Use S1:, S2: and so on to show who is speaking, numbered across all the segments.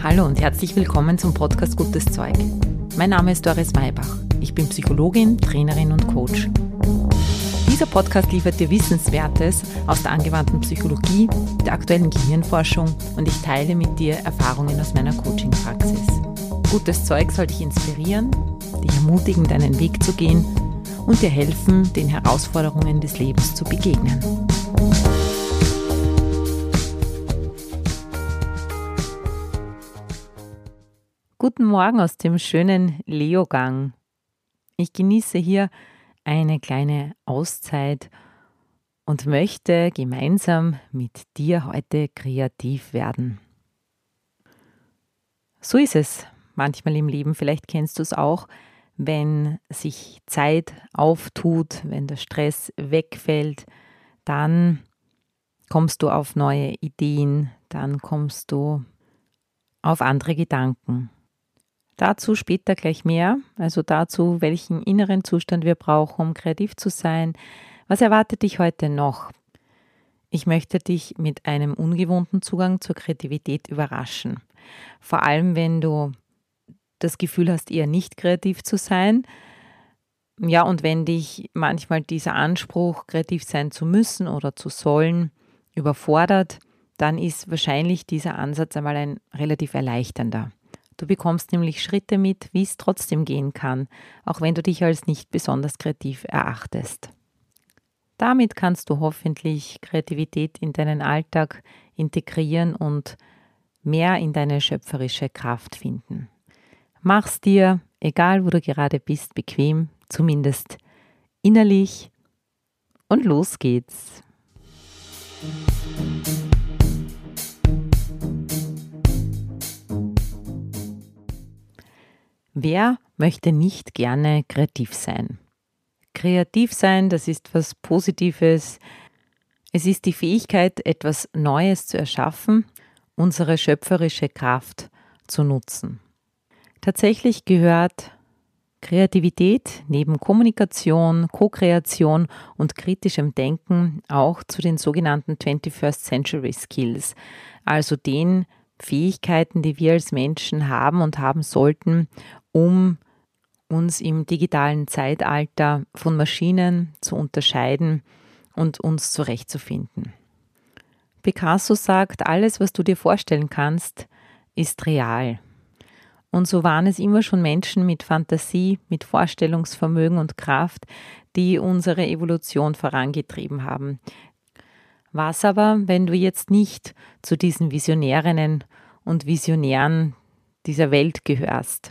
S1: Hallo und herzlich willkommen zum Podcast Gutes Zeug. Mein Name ist Doris Maybach. Ich bin Psychologin, Trainerin und Coach. Dieser Podcast liefert dir Wissenswertes aus der angewandten Psychologie, der aktuellen Gehirnforschung und ich teile mit dir Erfahrungen aus meiner Coaching-Praxis. Gutes Zeug soll dich inspirieren, dich ermutigen, deinen Weg zu gehen und dir helfen, den Herausforderungen des Lebens zu begegnen. Guten Morgen aus dem schönen Leogang. Ich genieße hier eine kleine Auszeit und möchte gemeinsam mit dir heute kreativ werden. So ist es manchmal im Leben, vielleicht kennst du es auch, wenn sich Zeit auftut, wenn der Stress wegfällt, dann kommst du auf neue Ideen, dann kommst du auf andere Gedanken. Dazu später gleich mehr, also dazu, welchen inneren Zustand wir brauchen, um kreativ zu sein. Was erwartet dich heute noch? Ich möchte dich mit einem ungewohnten Zugang zur Kreativität überraschen. Vor allem, wenn du das Gefühl hast, eher nicht kreativ zu sein. Ja, und wenn dich manchmal dieser Anspruch, kreativ sein zu müssen oder zu sollen, überfordert, dann ist wahrscheinlich dieser Ansatz einmal ein relativ erleichternder. Du bekommst nämlich Schritte mit, wie es trotzdem gehen kann, auch wenn du dich als nicht besonders kreativ erachtest. Damit kannst du hoffentlich Kreativität in deinen Alltag integrieren und mehr in deine schöpferische Kraft finden. Mach's dir, egal wo du gerade bist, bequem, zumindest innerlich, und los geht's. Wer möchte nicht gerne kreativ sein? Kreativ sein, das ist was Positives. Es ist die Fähigkeit, etwas Neues zu erschaffen, unsere schöpferische Kraft zu nutzen. Tatsächlich gehört Kreativität neben Kommunikation, Co-Kreation und kritischem Denken auch zu den sogenannten 21st Century Skills, also den Fähigkeiten, die wir als Menschen haben und haben sollten, um uns im digitalen Zeitalter von Maschinen zu unterscheiden und uns zurechtzufinden. Picasso sagt, alles, was du dir vorstellen kannst, ist real. Und so waren es immer schon Menschen mit Fantasie, mit Vorstellungsvermögen und Kraft, die unsere Evolution vorangetrieben haben. Was aber, wenn du jetzt nicht zu diesen Visionärinnen und Visionären dieser Welt gehörst?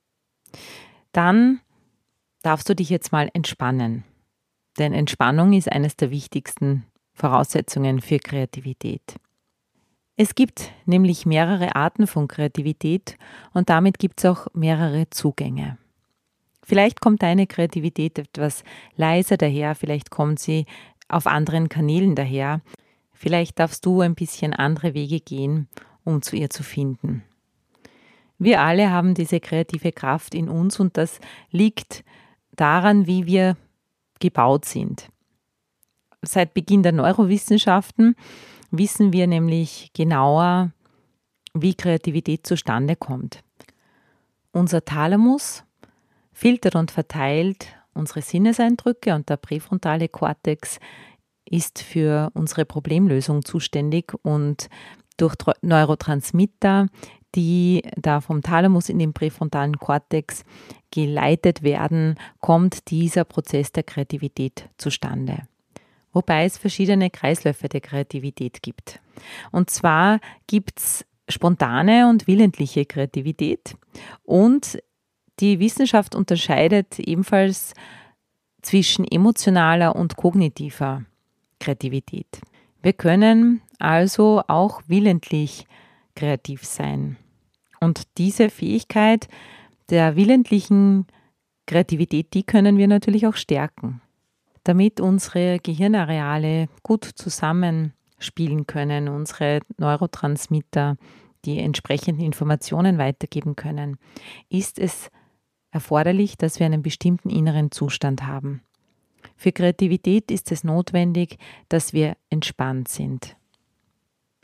S1: Dann darfst du dich jetzt mal entspannen. Denn Entspannung ist eines der wichtigsten Voraussetzungen für Kreativität. Es gibt nämlich mehrere Arten von Kreativität und damit gibt es auch mehrere Zugänge. Vielleicht kommt deine Kreativität etwas leiser daher, vielleicht kommt sie auf anderen Kanälen daher. Vielleicht darfst du ein bisschen andere Wege gehen, um zu ihr zu finden. Wir alle haben diese kreative Kraft in uns und das liegt daran, wie wir gebaut sind. Seit Beginn der Neurowissenschaften wissen wir nämlich genauer, wie Kreativität zustande kommt. Unser Thalamus filtert und verteilt unsere Sinneseindrücke und der präfrontale Kortex ist für unsere Problemlösung zuständig und durch Neurotransmitter, die da vom Thalamus in den präfrontalen Kortex geleitet werden, kommt dieser Prozess der Kreativität zustande. Wobei es verschiedene Kreisläufe der Kreativität gibt. Und zwar gibt es spontane und willentliche Kreativität und die Wissenschaft unterscheidet ebenfalls zwischen emotionaler und kognitiver Kreativität. Wir können also auch willentlich kreativ sein. Und diese Fähigkeit der willentlichen Kreativität, die können wir natürlich auch stärken, damit unsere Gehirnareale gut zusammenspielen können, unsere Neurotransmitter die entsprechenden Informationen weitergeben können, ist es erforderlich, dass wir einen bestimmten inneren Zustand haben. Für Kreativität ist es notwendig, dass wir entspannt sind.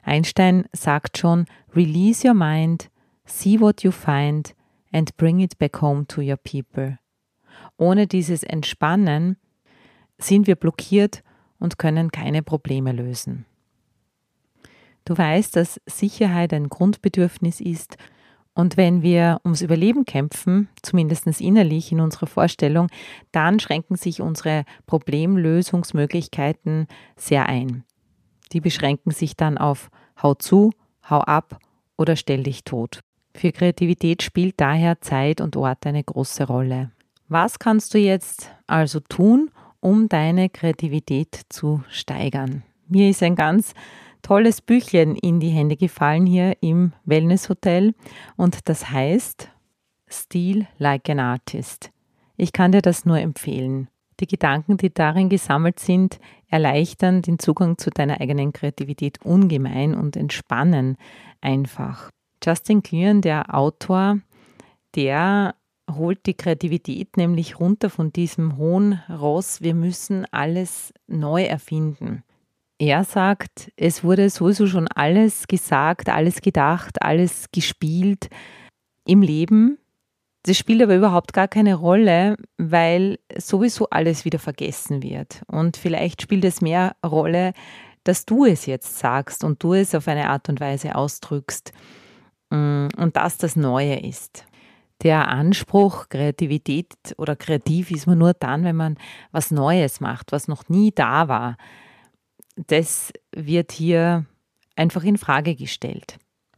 S1: Einstein sagt schon, release your mind, see what you find and bring it back home to your people. Ohne dieses Entspannen sind wir blockiert und können keine Probleme lösen. Du weißt, dass Sicherheit ein Grundbedürfnis ist und wenn wir ums Überleben kämpfen, zumindest innerlich in unserer Vorstellung, dann schränken sich unsere Problemlösungsmöglichkeiten sehr ein. Die beschränken sich dann auf hau zu, hau ab oder stell dich tot. Für Kreativität spielt daher Zeit und Ort eine große Rolle. Was kannst du jetzt also tun, um deine Kreativität zu steigern? Mir ist ein ganz tolles Büchlein in die Hände gefallen hier im Wellness-Hotel und das heißt Steal Like an Artist. Ich kann dir das nur empfehlen. Die Gedanken, die darin gesammelt sind, erleichtern den Zugang zu deiner eigenen Kreativität ungemein und entspannen einfach. Justin Kleon, der Autor, der holt die Kreativität nämlich runter von diesem hohen Ross, wir müssen alles neu erfinden. Er sagt, es wurde sowieso schon alles gesagt, alles gedacht, alles gespielt im Leben. Das spielt aber überhaupt gar keine Rolle, weil sowieso alles wieder vergessen wird. Und vielleicht spielt es mehr Rolle, dass du es jetzt sagst und du es auf eine Art und Weise ausdrückst und dass das Neue ist. Der Anspruch, Kreativität oder kreativ ist man nur dann, wenn man was Neues macht, was noch nie da war. Das wird hier einfach in Frage gestellt.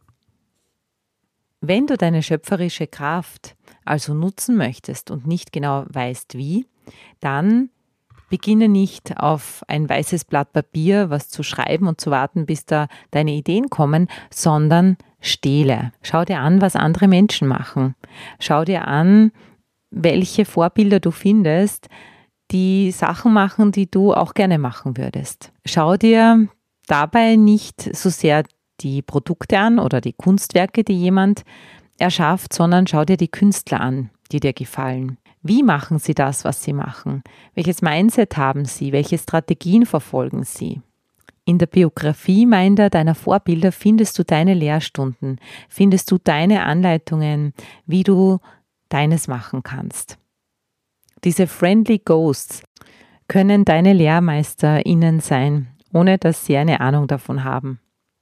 S1: Wenn du deine schöpferische Kraft also nutzen möchtest und nicht genau weißt wie, dann beginne nicht auf ein weißes Blatt Papier was zu schreiben und zu warten, bis da deine Ideen kommen, sondern stehle. Schau dir an, was andere Menschen machen. Schau dir an, welche Vorbilder du findest, die Sachen machen, die du auch gerne machen würdest. Schau dir dabei nicht so sehr die Produkte an oder die Kunstwerke, die jemand erschafft, sondern schau dir die Künstler an, die dir gefallen. Wie machen sie das, was sie machen? Welches Mindset haben sie? Welche Strategien verfolgen sie? In der Biografie deiner Vorbilder findest du deine Lehrstunden, findest du deine Anleitungen, wie du deines machen kannst. Diese Friendly Ghosts können deine LehrmeisterInnen sein, ohne dass sie eine Ahnung davon haben.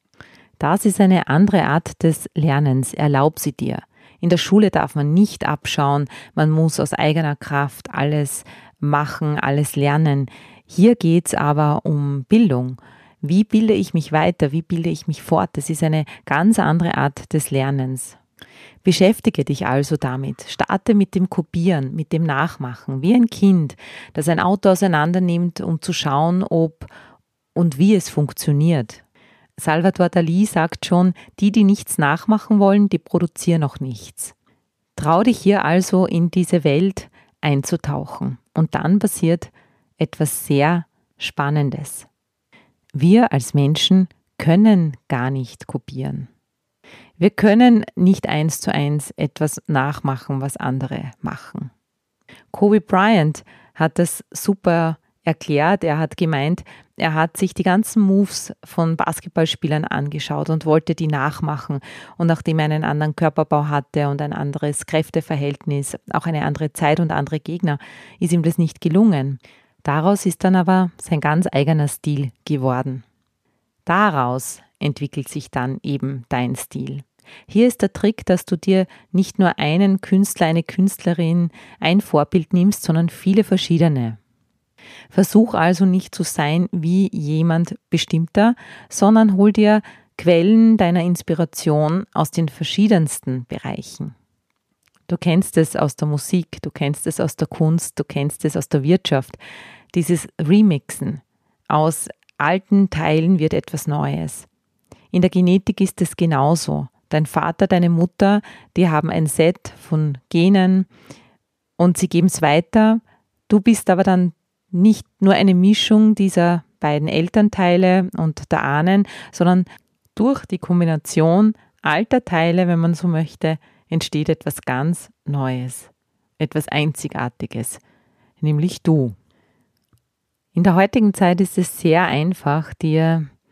S1: Das ist eine andere Art des Lernens, erlaub sie dir. In der Schule darf man nicht abschauen, man muss aus eigener Kraft alles machen, alles lernen. Hier geht es aber um Bildung. Wie bilde ich mich weiter? Wie bilde ich mich fort? Das ist eine ganz andere Art des Lernens. Beschäftige dich also damit. Starte mit dem Kopieren, mit dem Nachmachen, wie ein Kind, das ein Auto auseinander nimmt, um zu schauen, ob und wie es funktioniert. Salvador Dalí sagt schon, die nichts nachmachen wollen, die produzieren auch nichts. Trau dich hier also in diese Welt einzutauchen und dann passiert etwas sehr Spannendes. Wir als Menschen können gar nicht kopieren. Wir können nicht 1:1 etwas nachmachen, was andere machen. Kobe Bryant hat das super erklärt. Er hat gemeint, er hat sich die ganzen Moves von Basketballspielern angeschaut und wollte die nachmachen. Und nachdem er einen anderen Körperbau hatte und ein anderes Kräfteverhältnis, auch eine andere Zeit und andere Gegner, ist ihm das nicht gelungen. Daraus ist dann aber sein ganz eigener Stil geworden. Daraus entwickelt sich dann eben dein Stil. Hier ist der Trick, dass du dir nicht nur einen Künstler, eine Künstlerin, ein Vorbild nimmst, sondern viele verschiedene. Versuch also nicht zu sein wie jemand Bestimmter, sondern hol dir Quellen deiner Inspiration aus den verschiedensten Bereichen. Du kennst es aus der Musik, du kennst es aus der Kunst, du kennst es aus der Wirtschaft. Dieses Remixen. Aus alten Teilen wird etwas Neues. In der Genetik ist es genauso. Dein Vater, deine Mutter, die haben ein Set von Genen und sie geben es weiter. Du bist aber dann nicht nur eine Mischung dieser beiden Elternteile und der Ahnen, sondern durch die Kombination alter Teile, wenn man so möchte, entsteht etwas ganz Neues, etwas Einzigartiges, nämlich du. In der heutigen Zeit ist es sehr einfach, dir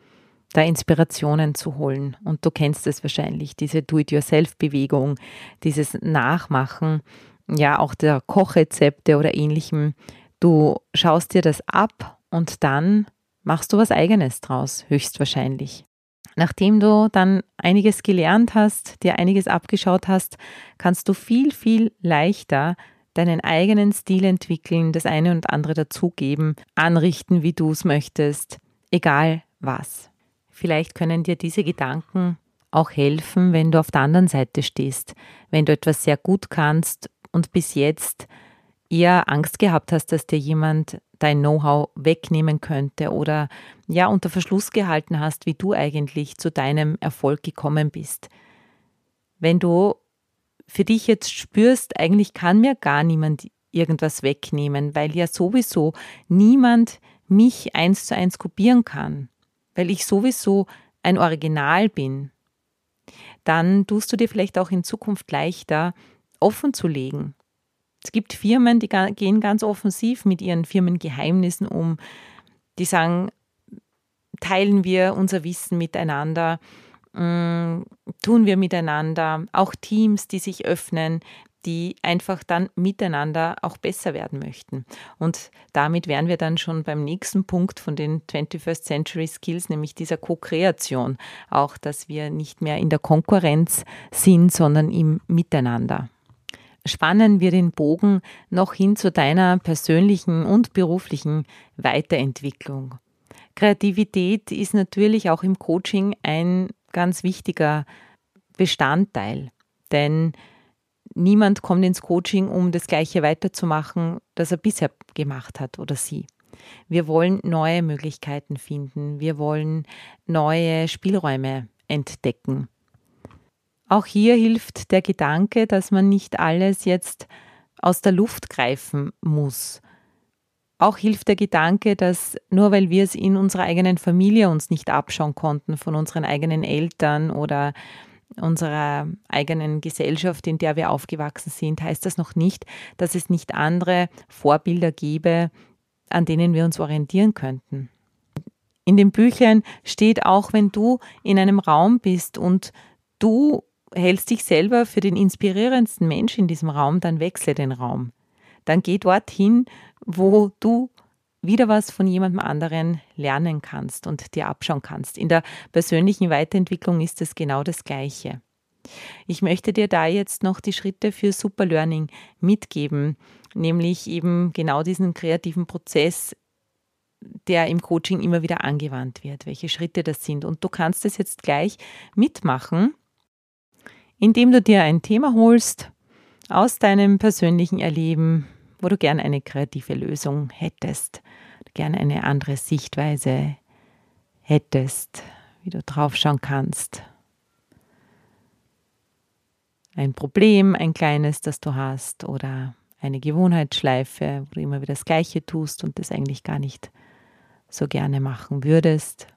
S1: da Inspirationen zu holen. Und du kennst es wahrscheinlich, diese Do-it-yourself-Bewegung, dieses Nachmachen, ja auch der Kochrezepte oder ähnlichem. Du schaust dir das ab und dann machst du was Eigenes draus, höchstwahrscheinlich. Nachdem du dann einiges gelernt hast, dir einiges abgeschaut hast, kannst du viel, viel leichter deinen eigenen Stil entwickeln, das eine und andere dazugeben, anrichten, wie du es möchtest, egal was. Vielleicht können dir diese Gedanken auch helfen, wenn du auf der anderen Seite stehst, wenn du etwas sehr gut kannst und bis jetzt eher Angst gehabt hast, dass dir jemand dein Know-how wegnehmen könnte oder ja unter Verschluss gehalten hast, wie du eigentlich zu deinem Erfolg gekommen bist. Wenn du für dich jetzt spürst, eigentlich kann mir gar niemand irgendwas wegnehmen, weil ja sowieso niemand mich 1:1 kopieren kann, weil ich sowieso ein Original bin, dann tust du dir vielleicht auch in Zukunft leichter, offen zu legen. Es gibt Firmen, die gehen ganz offensiv mit ihren Firmengeheimnissen um. Die sagen, teilen wir unser Wissen miteinander, tun wir miteinander. Auch Teams, die sich öffnen, die einfach dann miteinander auch besser werden möchten. Und damit wären wir dann schon beim nächsten Punkt von den 21st Century Skills, nämlich dieser Co-Kreation. Auch, dass wir nicht mehr in der Konkurrenz sind, sondern im Miteinander. Spannen wir den Bogen noch hin zu deiner persönlichen und beruflichen Weiterentwicklung. Kreativität ist natürlich auch im Coaching ein ganz wichtiger Bestandteil, denn niemand kommt ins Coaching, um das Gleiche weiterzumachen, das er bisher gemacht hat oder sie. Wir wollen neue Möglichkeiten finden, wir wollen neue Spielräume entdecken. Auch hier hilft der Gedanke, dass man nicht alles jetzt aus der Luft greifen muss. Auch hilft der Gedanke, dass nur weil wir es in unserer eigenen Familie uns nicht abschauen konnten, von unseren eigenen Eltern oder unserer eigenen Gesellschaft, in der wir aufgewachsen sind, heißt das noch nicht, dass es nicht andere Vorbilder gäbe, an denen wir uns orientieren könnten. In den Büchern steht auch, wenn du in einem Raum bist und du hältst dich selber für den inspirierendsten Mensch in diesem Raum, dann wechsle den Raum. Dann geh dorthin, wo du wieder was von jemandem anderen lernen kannst und dir abschauen kannst. In der persönlichen Weiterentwicklung ist es genau das Gleiche. Ich möchte dir da jetzt noch die Schritte für Super Learning mitgeben, nämlich eben genau diesen kreativen Prozess, der im Coaching immer wieder angewandt wird, welche Schritte das sind. Und du kannst es jetzt gleich mitmachen, indem du dir ein Thema holst aus deinem persönlichen Erleben, wo du gern eine kreative Lösung hättest, gerne eine andere Sichtweise hättest, wie du draufschauen kannst. Ein Problem, ein kleines, das du hast, oder eine Gewohnheitsschleife, wo du immer wieder das Gleiche tust und das eigentlich gar nicht so gerne machen würdest.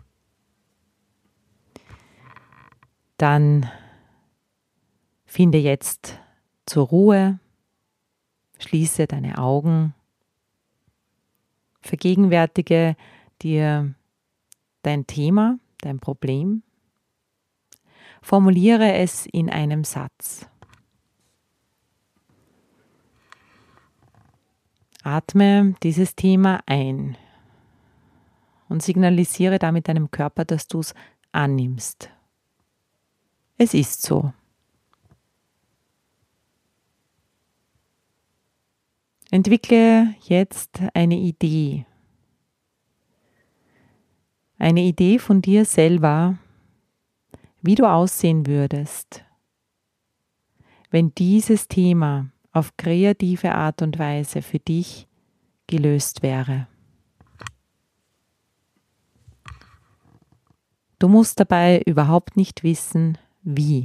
S1: Dann finde jetzt zur Ruhe, schließe deine Augen, vergegenwärtige dir dein Thema, dein Problem, formuliere es in einem Satz. Atme dieses Thema ein und signalisiere damit deinem Körper, dass du es annimmst. Es ist so. Entwickle jetzt eine Idee. Eine Idee von dir selber, wie du aussehen würdest, wenn dieses Thema auf kreative Art und Weise für dich gelöst wäre. Du musst dabei überhaupt nicht wissen, wie.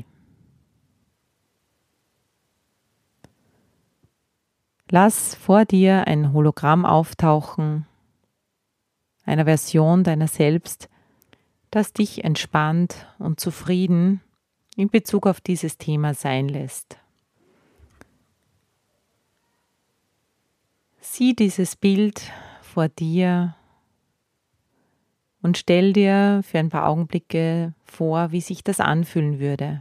S1: Lass vor dir ein Hologramm auftauchen, einer Version deiner selbst, das dich entspannt und zufrieden in Bezug auf dieses Thema sein lässt. Sieh dieses Bild vor dir und stell dir für ein paar Augenblicke vor, wie sich das anfühlen würde,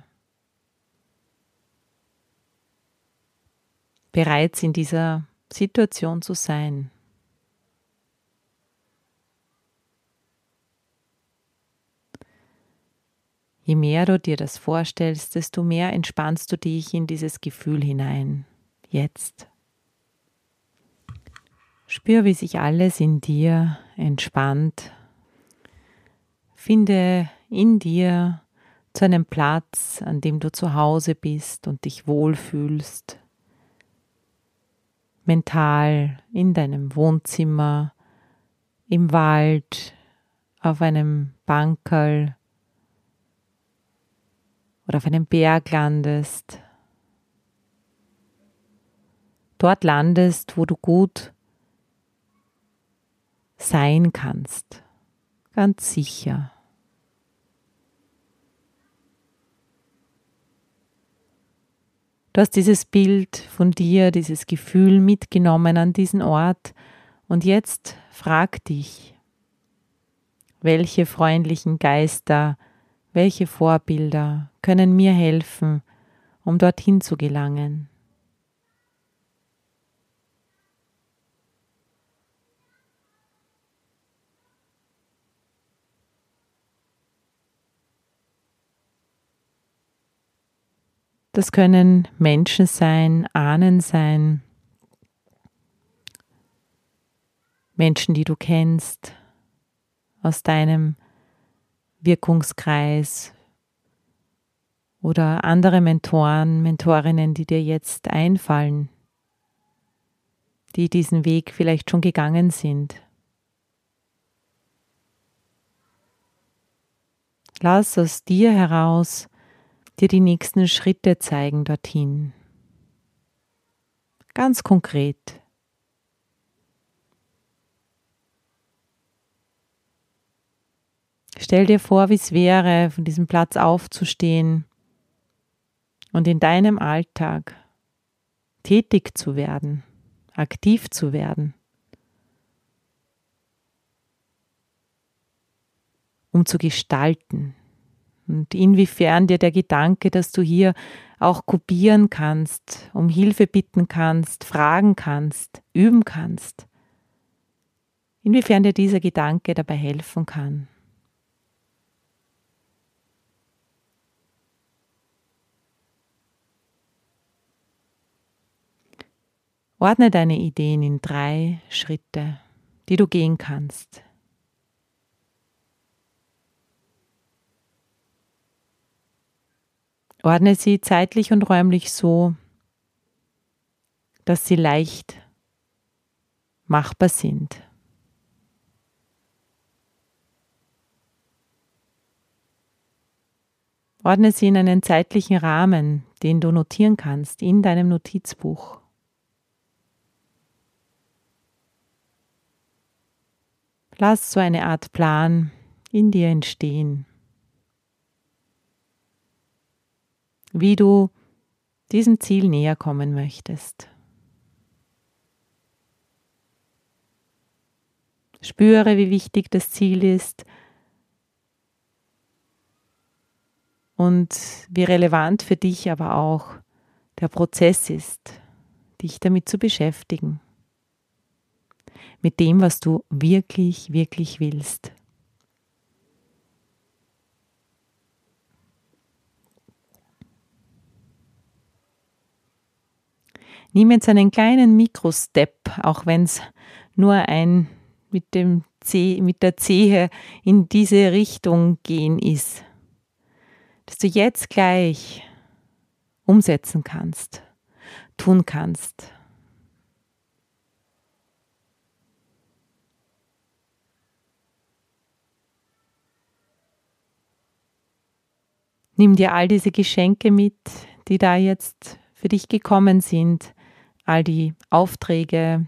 S1: bereits in dieser Situation zu sein. Je mehr du dir das vorstellst, desto mehr entspannst du dich in dieses Gefühl hinein. Jetzt. Spür, wie sich alles in dir entspannt. Finde in dir zu einem Platz, an dem du zu Hause bist und dich wohlfühlst. Mental in deinem Wohnzimmer, im Wald, auf einem Bankerl oder auf einem Berg landest. Dort landest, wo du gut sein kannst, ganz sicher. Du hast dieses Bild von dir, dieses Gefühl mitgenommen an diesen Ort und jetzt frag dich, welche freundlichen Geister, welche Vorbilder können mir helfen, um dorthin zu gelangen? Das können Menschen sein, Ahnen sein, Menschen, die du kennst, aus deinem Wirkungskreis oder andere Mentoren, Mentorinnen, die dir jetzt einfallen, die diesen Weg vielleicht schon gegangen sind. Lass aus dir heraus dir die nächsten Schritte zeigen dorthin. Ganz konkret. Stell dir vor, wie es wäre, von diesem Platz aufzustehen und in deinem Alltag tätig zu werden, aktiv zu werden, um zu gestalten. Und inwiefern dir der Gedanke, dass du hier auch kopieren kannst, um Hilfe bitten kannst, fragen kannst, üben kannst, inwiefern dir dieser Gedanke dabei helfen kann. Ordne deine Ideen in 3 Schritte, die du gehen kannst. Ordne sie zeitlich und räumlich so, dass sie leicht machbar sind. Ordne sie in einen zeitlichen Rahmen, den du notieren kannst in deinem Notizbuch. Lass so eine Art Plan in dir entstehen, wie du diesem Ziel näher kommen möchtest. Spüre, wie wichtig das Ziel ist und wie relevant für dich aber auch der Prozess ist, dich damit zu beschäftigen, mit dem, was du wirklich, wirklich willst. Nimm jetzt einen kleinen Mikrostep, auch wenn es nur ein mit der Zehe in diese Richtung gehen ist, dass du jetzt gleich umsetzen kannst, tun kannst. Nimm dir all diese Geschenke mit, die da jetzt für dich gekommen sind, all die Aufträge,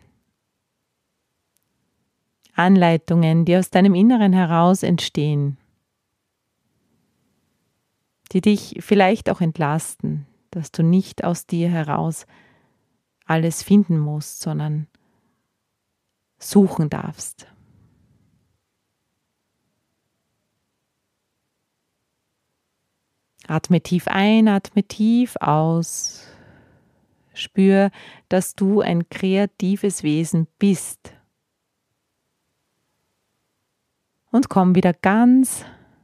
S1: Anleitungen, die aus deinem Inneren heraus entstehen, die dich vielleicht auch entlasten, dass du nicht aus dir heraus alles finden musst, sondern suchen darfst. Atme tief ein, atme tief aus. Spür, dass du ein kreatives Wesen bist. Und komm wieder ganz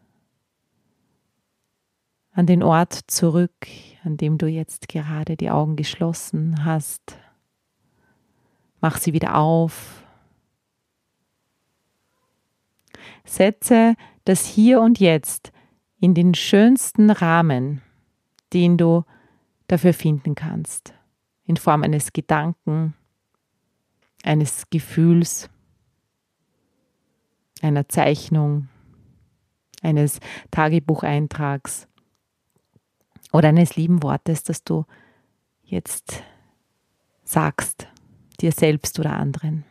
S1: an den Ort zurück, an dem du jetzt gerade die Augen geschlossen hast. Mach sie wieder auf. Setze das Hier und Jetzt in den schönsten Rahmen, den du dafür finden kannst. In Form eines Gedanken, eines Gefühls, einer Zeichnung, eines Tagebucheintrags oder eines lieben Wortes, das du jetzt sagst, dir selbst oder anderen.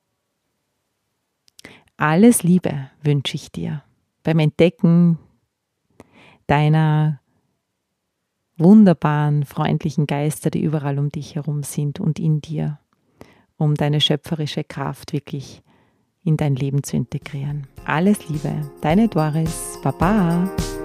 S1: Alles Liebe wünsche ich dir beim Entdecken deiner wunderbaren, freundlichen Geister, die überall um dich herum sind und in dir, um deine schöpferische Kraft wirklich in dein Leben zu integrieren. Alles Liebe, deine Doris, Baba.